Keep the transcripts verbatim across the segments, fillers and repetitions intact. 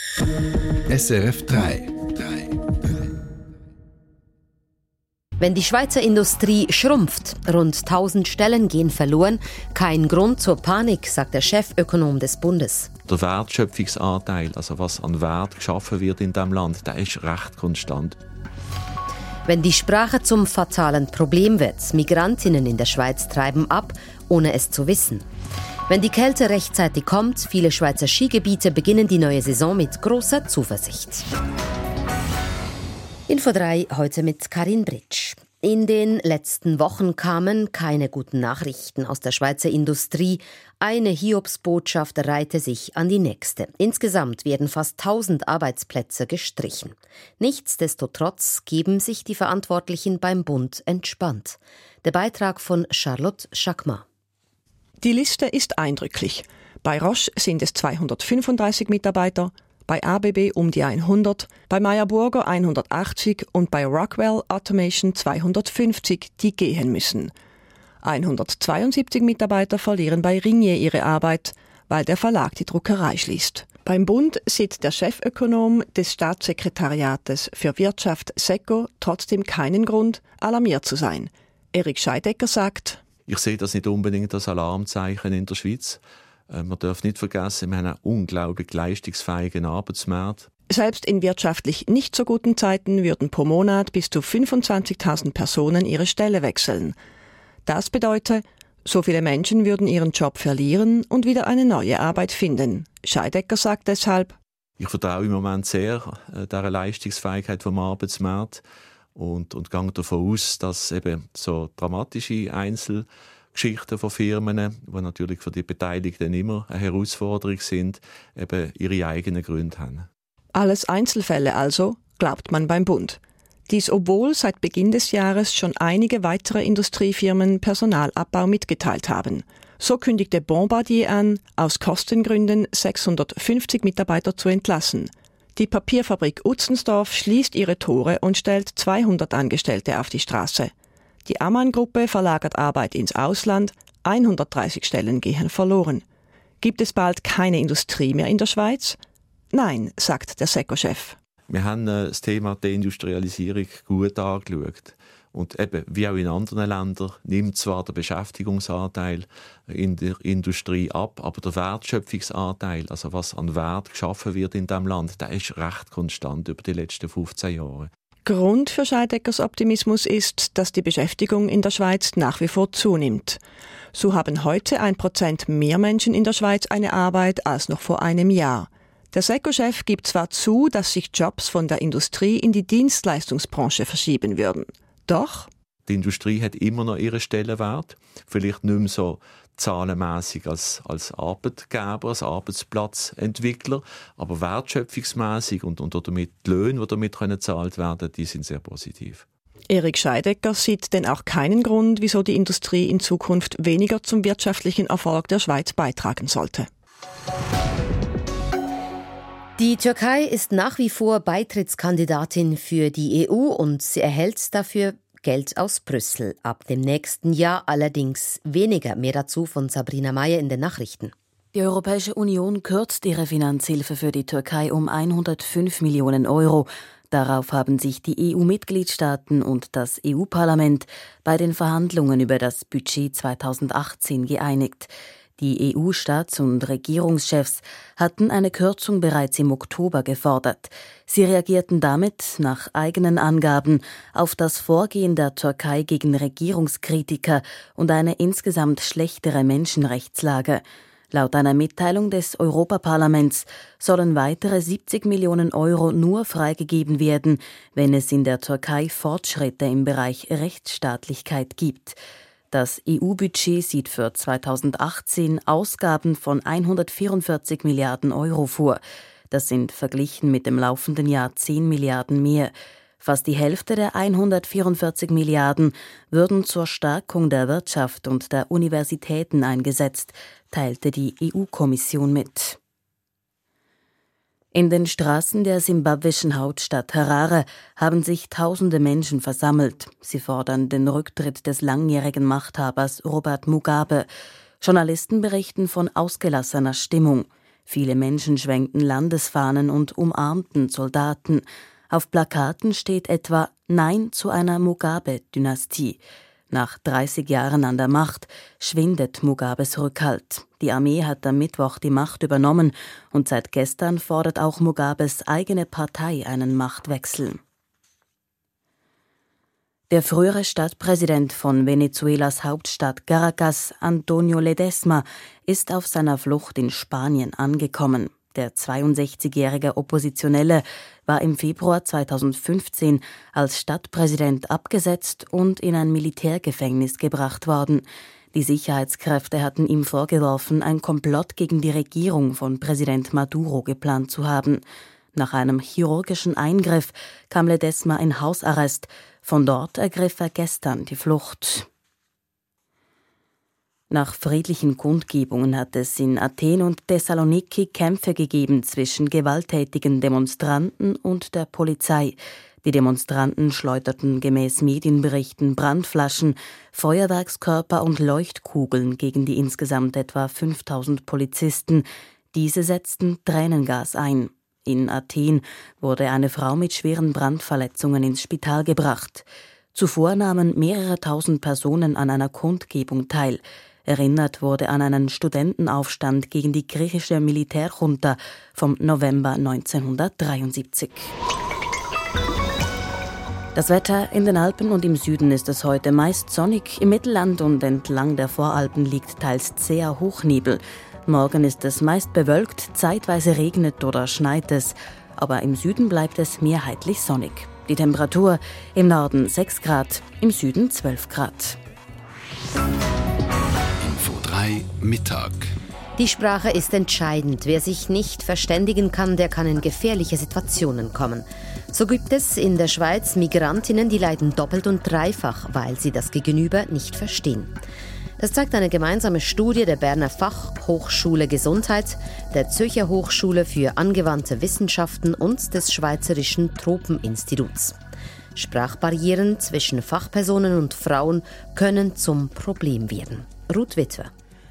S R F drei. Wenn die Schweizer Industrie schrumpft, rund tausend Stellen gehen verloren, kein Grund zur Panik, sagt der Chefökonom des Bundes. Der Wertschöpfungsanteil, also was an Wert geschaffen wird in diesem Land, der ist recht konstant. Wenn die Sprache zum fatalen Problem wird, Migrantinnen in der Schweiz treiben ab, ohne es zu wissen. Wenn die Kälte rechtzeitig kommt, viele Schweizer Skigebiete beginnen die neue Saison mit großer Zuversicht. Info drei heute mit Karin Britsch. In den letzten Wochen kamen keine guten Nachrichten aus der Schweizer Industrie. Eine Hiobsbotschaft reihte sich an die nächste. Insgesamt werden fast tausend Arbeitsplätze gestrichen. Nichtsdestotrotz geben sich die Verantwortlichen beim Bund entspannt. Der Beitrag von Charlotte Schakma. Die Liste ist eindrücklich. Bei Roche sind es zweihundertfünfunddreißig Mitarbeiter, bei A B B um die hundert, bei Meyer Burger hundertachtzig und bei Rockwell Automation zweihundertfünfzig, die gehen müssen. hundertzweiundsiebzig Mitarbeiter verlieren bei Ringier ihre Arbeit, weil der Verlag die Druckerei schließt. Beim Bund sieht der Chefökonom des Staatssekretariates für Wirtschaft SECO trotzdem keinen Grund, alarmiert zu sein. Erik Scheidecker sagt: Ich sehe das nicht unbedingt als Alarmzeichen in der Schweiz. Man darf nicht vergessen, wir haben einen unglaublich leistungsfähigen Arbeitsmarkt. Selbst in wirtschaftlich nicht so guten Zeiten würden pro Monat bis zu fünfundzwanzigtausend Personen ihre Stelle wechseln. Das bedeutet, so viele Menschen würden ihren Job verlieren und wieder eine neue Arbeit finden. Scheidecker sagt deshalb: Ich vertraue im Moment sehr der Leistungsfähigkeit vom Arbeitsmarkt und, und gehe davon aus, dass eben so dramatische Einzel Geschichten von Firmen, die natürlich für die Beteiligten immer eine Herausforderung sind, eben ihre eigenen Gründe haben. Alles Einzelfälle also, glaubt man beim Bund. Dies obwohl seit Beginn des Jahres schon einige weitere Industriefirmen Personalabbau mitgeteilt haben. So kündigte Bombardier an, aus Kostengründen sechshundertfünfzig Mitarbeiter zu entlassen. Die Papierfabrik Utzenstorf schließt ihre Tore und stellt zweihundert Angestellte auf die Straße. Die Ammann-Gruppe verlagert Arbeit ins Ausland, hundertdreißig Stellen gehen verloren. Gibt es bald keine Industrie mehr in der Schweiz? Nein, sagt der SECO-Chef. Wir haben das Thema Deindustrialisierung gut angeschaut. Und eben, wie auch in anderen Ländern, nimmt zwar der Beschäftigungsanteil in der Industrie ab, aber der Wertschöpfungsanteil, also was an Wert geschaffen wird in diesem Land, der ist recht konstant über die letzten fünfzehn Jahre. Grund für Scheideckers Optimismus ist, dass die Beschäftigung in der Schweiz nach wie vor zunimmt. So haben heute ein Prozent mehr Menschen in der Schweiz eine Arbeit als noch vor einem Jahr. Der SECO-Chef gibt zwar zu, dass sich Jobs von der Industrie in die Dienstleistungsbranche verschieben würden. Doch die Industrie hat immer noch ihren Stellenwert, vielleicht nicht mehr so zahlenmässig als, als Arbeitgeber, als Arbeitsplatzentwickler, aber wertschöpfungsmässig und, und damit die Löhne, die damit gezahlt werden können, die sind sehr positiv. Erik Scheidecker sieht denn auch keinen Grund, wieso die Industrie in Zukunft weniger zum wirtschaftlichen Erfolg der Schweiz beitragen sollte. Die Türkei ist nach wie vor Beitrittskandidatin für die E U und sie erhält dafür Geld aus Brüssel. Ab dem nächsten Jahr allerdings weniger. Mehr dazu von Sabrina Meyer in den Nachrichten. Die Europäische Union kürzt ihre Finanzhilfe für die Türkei um hundertfünf Millionen Euro. Darauf haben sich die E U-Mitgliedstaaten und das E U-Parlament bei den Verhandlungen über das Budget zweitausendachtzehn geeinigt. Die E U-Staats- und Regierungschefs hatten eine Kürzung bereits im Oktober gefordert. Sie reagierten damit, nach eigenen Angaben, auf das Vorgehen der Türkei gegen Regierungskritiker und eine insgesamt schlechtere Menschenrechtslage. Laut einer Mitteilung des Europaparlaments sollen weitere siebzig Millionen Euro nur freigegeben werden, wenn es in der Türkei Fortschritte im Bereich Rechtsstaatlichkeit gibt. Das E U-Budget sieht für zweitausendachtzehn Ausgaben von hundertvierundvierzig Milliarden Euro vor. Das sind verglichen mit dem laufenden Jahr zehn Milliarden mehr. Fast die Hälfte der hundertvierundvierzig Milliarden würden zur Stärkung der Wirtschaft und der Universitäten eingesetzt, teilte die E U-Kommission mit. In den Straßen der simbabwischen Hauptstadt Harare haben sich tausende Menschen versammelt. Sie fordern den Rücktritt des langjährigen Machthabers Robert Mugabe. Journalisten berichten von ausgelassener Stimmung. Viele Menschen schwenkten Landesfahnen und umarmten Soldaten. Auf Plakaten steht etwa Nein zu einer Mugabe-Dynastie. Nach dreißig Jahren an der Macht schwindet Mugabes Rückhalt. Die Armee hat am Mittwoch die Macht übernommen und seit gestern fordert auch Mugabes eigene Partei einen Machtwechsel. Der frühere Stadtpräsident von Venezuelas Hauptstadt Caracas, Antonio Ledesma, ist auf seiner Flucht in Spanien angekommen. Der zweiundsechzigjährige Oppositionelle war im Februar zweitausendfünfzehn als Stadtpräsident abgesetzt und in ein Militärgefängnis gebracht worden. Die Sicherheitskräfte hatten ihm vorgeworfen, ein Komplott gegen die Regierung von Präsident Maduro geplant zu haben. Nach einem chirurgischen Eingriff kam Ledesma in Hausarrest. Von dort ergriff er gestern die Flucht. Nach friedlichen Kundgebungen hat es in Athen und Thessaloniki Kämpfe gegeben zwischen gewalttätigen Demonstranten und der Polizei. Die Demonstranten schleuderten gemäß Medienberichten Brandflaschen, Feuerwerkskörper und Leuchtkugeln gegen die insgesamt etwa fünftausend Polizisten. Diese setzten Tränengas ein. In Athen wurde eine Frau mit schweren Brandverletzungen ins Spital gebracht. Zuvor nahmen mehrere tausend Personen an einer Kundgebung teil. Erinnert wurde an einen Studentenaufstand gegen die griechische Militärjunta vom November neunzehnhundertdreiundsiebzig. Das Wetter: in den Alpen und im Süden ist es heute meist sonnig. Im Mittelland und entlang der Voralpen liegt teils zäher Hochnebel. Morgen ist es meist bewölkt, zeitweise regnet oder schneit es. Aber im Süden bleibt es mehrheitlich sonnig. Die Temperatur: im Norden sechs Grad, im Süden zwölf Grad. Info drei Mittag. Die Sprache ist entscheidend. Wer sich nicht verständigen kann, der kann in gefährliche Situationen kommen. So gibt es in der Schweiz Migrantinnen, die leiden doppelt und dreifach, weil sie das Gegenüber nicht verstehen. Das zeigt eine gemeinsame Studie der Berner Fachhochschule Gesundheit, der Zürcher Hochschule für angewandte Wissenschaften und des Schweizerischen Tropeninstituts. Sprachbarrieren zwischen Fachpersonen und Frauen können zum Problem werden. Ruth Witwer.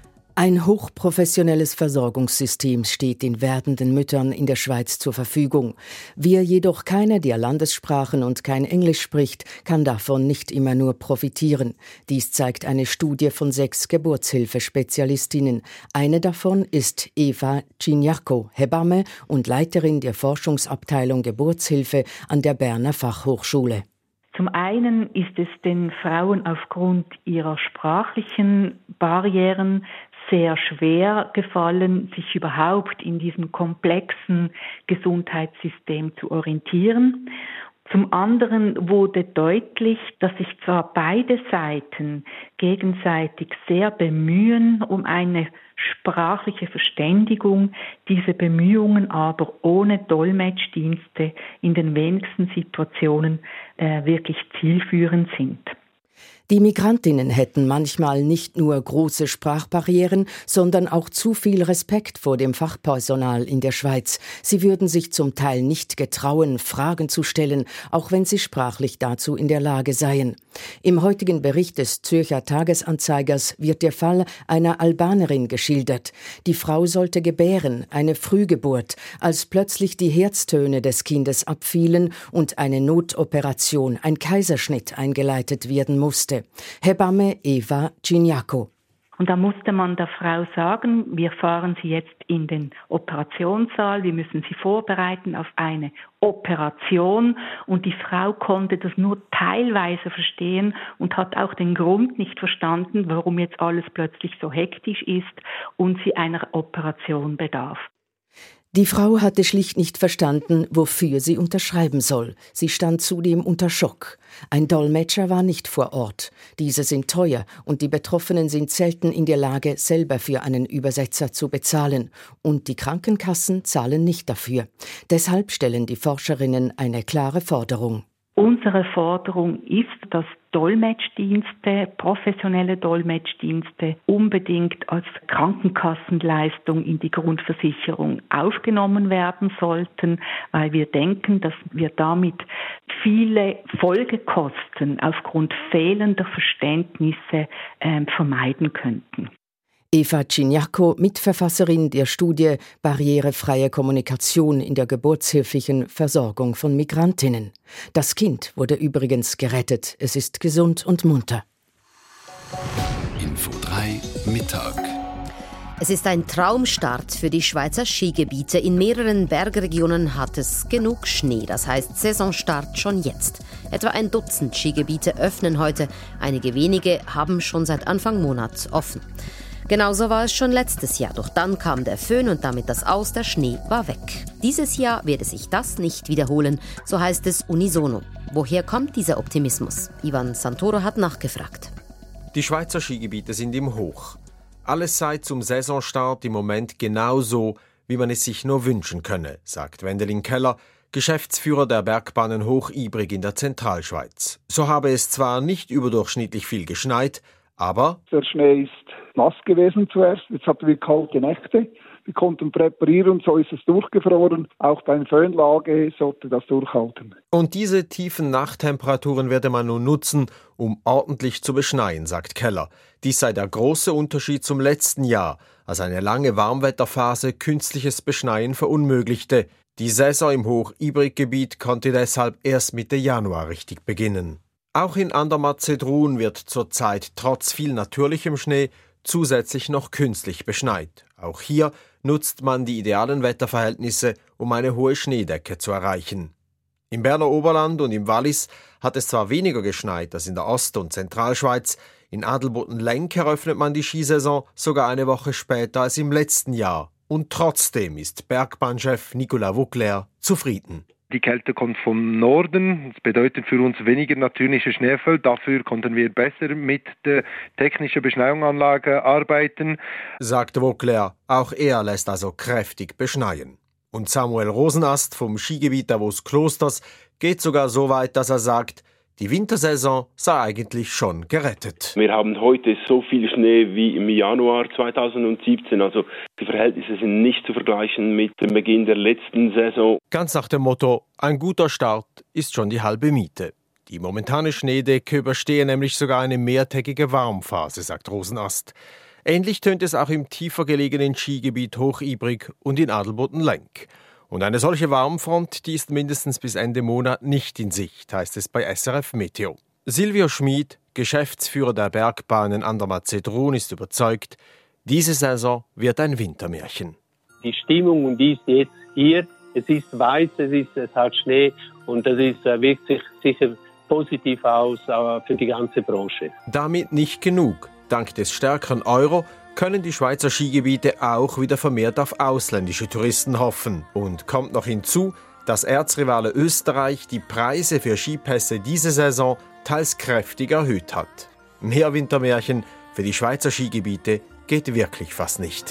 Ein hochprofessionelles Versorgungssystem steht den werdenden Müttern in der Schweiz zur Verfügung. Wer jedoch keine der Landessprachen und kein Englisch spricht, kann davon nicht immer nur profitieren. Dies zeigt eine Studie von sechs Geburtshilfespezialistinnen. Eine davon ist Eva Ciniacco, Hebamme und Leiterin der Forschungsabteilung Geburtshilfe an der Berner Fachhochschule. Zum einen ist es den Frauen aufgrund ihrer sprachlichen Barrieren sehr schwer gefallen, sich überhaupt in diesem komplexen Gesundheitssystem zu orientieren. Zum anderen wurde deutlich, dass sich zwar beide Seiten gegenseitig sehr bemühen um eine sprachliche Verständigung, diese Bemühungen aber ohne Dolmetschdienste in den wenigsten Situationen äh, wirklich zielführend sind. Die Migrantinnen hätten manchmal nicht nur große Sprachbarrieren, sondern auch zu viel Respekt vor dem Fachpersonal in der Schweiz. Sie würden sich zum Teil nicht getrauen, Fragen zu stellen, auch wenn sie sprachlich dazu in der Lage seien. Im heutigen Bericht des Zürcher Tagesanzeigers wird der Fall einer Albanerin geschildert. Die Frau sollte gebären, eine Frühgeburt, als plötzlich die Herztöne des Kindes abfielen und eine Notoperation, ein Kaiserschnitt eingeleitet werden musste. Hebamme Eva Ciniacco. Und da musste man der Frau sagen, wir fahren Sie jetzt in den Operationssaal, wir müssen Sie vorbereiten auf eine Operation. Und die Frau konnte das nur teilweise verstehen und hat auch den Grund nicht verstanden, warum jetzt alles plötzlich so hektisch ist und sie einer Operation bedarf. Die Frau hatte schlicht nicht verstanden, wofür sie unterschreiben soll. Sie stand zudem unter Schock. Ein Dolmetscher war nicht vor Ort. Diese sind teuer und die Betroffenen sind selten in der Lage, selber für einen Übersetzer zu bezahlen. Und die Krankenkassen zahlen nicht dafür. Deshalb stellen die Forscherinnen eine klare Forderung. Unsere Forderung ist, dass Dolmetschdienste, professionelle Dolmetschdienste unbedingt als Krankenkassenleistung in die Grundversicherung aufgenommen werden sollten, weil wir denken, dass wir damit viele Folgekosten aufgrund fehlender Verständnisse äh, vermeiden könnten. Eva Ciniacco, Mitverfasserin der Studie Barrierefreie Kommunikation in der geburtshilflichen Versorgung von Migrantinnen. Das Kind wurde übrigens gerettet. Es ist gesund und munter. Info drei Mittag. Es ist ein Traumstart für die Schweizer Skigebiete. In mehreren Bergregionen hat es genug Schnee. Das heißt Saisonstart schon jetzt. Etwa ein Dutzend Skigebiete öffnen heute. Einige wenige haben schon seit Anfang Monat offen. Genauso war es schon letztes Jahr. Doch dann kam der Föhn und damit das Aus, der Schnee war weg. Dieses Jahr werde sich das nicht wiederholen, so heißt es unisono. Woher kommt dieser Optimismus? Ivan Santoro hat nachgefragt. Die Schweizer Skigebiete sind im Hoch. Alles sei zum Saisonstart im Moment genau so, wie man es sich nur wünschen könne, sagt Wendelin Keller, Geschäftsführer der Bergbahnen Hoch-Ibrig in der Zentralschweiz. So habe es zwar nicht überdurchschnittlich viel geschneit, aber der Schnee ist nass gewesen zuerst, jetzt hatten wir kalte Nächte. Wir konnten präparieren, so ist es durchgefroren. Auch bei Föhnlage sollte das durchhalten. Und diese tiefen Nachttemperaturen werde man nun nutzen, um ordentlich zu beschneien, sagt Keller. Dies sei der große Unterschied zum letzten Jahr, als eine lange Warmwetterphase künstliches Beschneien verunmöglichte. Die Saison im Hoch-Ibrig-Gebiet konnte deshalb erst Mitte Januar richtig beginnen. Auch in Andermatt-Zedrun wird zurzeit trotz viel natürlichem Schnee zusätzlich noch künstlich beschneit. Auch hier nutzt man die idealen Wetterverhältnisse, um eine hohe Schneedecke zu erreichen. Im Berner Oberland und im Wallis hat es zwar weniger geschneit als in der Ost- und Zentralschweiz, in Adelboden-Lenk eröffnet man die Skisaison sogar eine Woche später als im letzten Jahr. Und trotzdem ist Bergbahnchef Nicolas Vauclair zufrieden. Die Kälte kommt vom Norden, das bedeutet für uns weniger natürliche Schneefall. Dafür konnten wir besser mit der technischen Beschneiungsanlage arbeiten, sagt Vauclair. Auch er lässt also kräftig beschneien. Und Samuel Rosenast vom Skigebiet Davos Klosters geht sogar so weit, dass er sagt, die Wintersaison sei eigentlich schon gerettet. Wir haben heute so viel Schnee wie im Januar zweitausendsiebzehn. Also die Verhältnisse sind nicht zu vergleichen mit dem Beginn der letzten Saison. Ganz nach dem Motto, ein guter Start ist schon die halbe Miete. Die momentane Schneedecke überstehe nämlich sogar eine mehrtägige Warmphase, sagt Rosenast. Ähnlich tönt es auch im tiefer gelegenen Skigebiet Hoch-Ibrig und in Adelboden-Lenk. Und eine solche Warmfront, die ist mindestens bis Ende Monat nicht in Sicht, heißt es bei S R F Meteo. Silvio Schmid, Geschäftsführer der Bergbahnen Andermatt-Zedrun, ist überzeugt, diese Saison wird ein Wintermärchen. Die Stimmung und die ist jetzt hier. Es ist weiß, es, ist, es hat Schnee und das ist, wirkt sich sicher positiv aus für die ganze Branche. Damit nicht genug. Dank des stärkeren Euro können die Schweizer Skigebiete auch wieder vermehrt auf ausländische Touristen hoffen. Und kommt noch hinzu, dass Erzrivale Österreich die Preise für Skipässe diese Saison teils kräftig erhöht hat. Mehr Wintermärchen für die Schweizer Skigebiete geht wirklich fast nicht.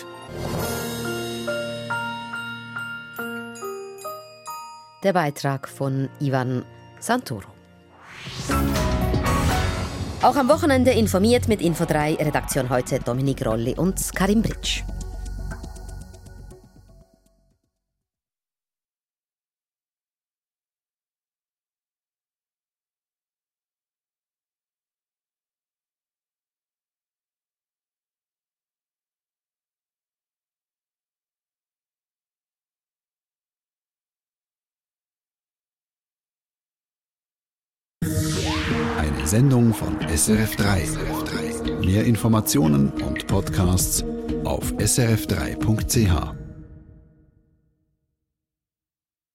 Der Beitrag von Ivan Santoro. Auch am Wochenende informiert mit Info drei, Redaktion heute Dominik Rolli und Karin Britsch. Eine Sendung von S R F drei. Mehr Informationen und Podcasts auf s r f drei punkt c h.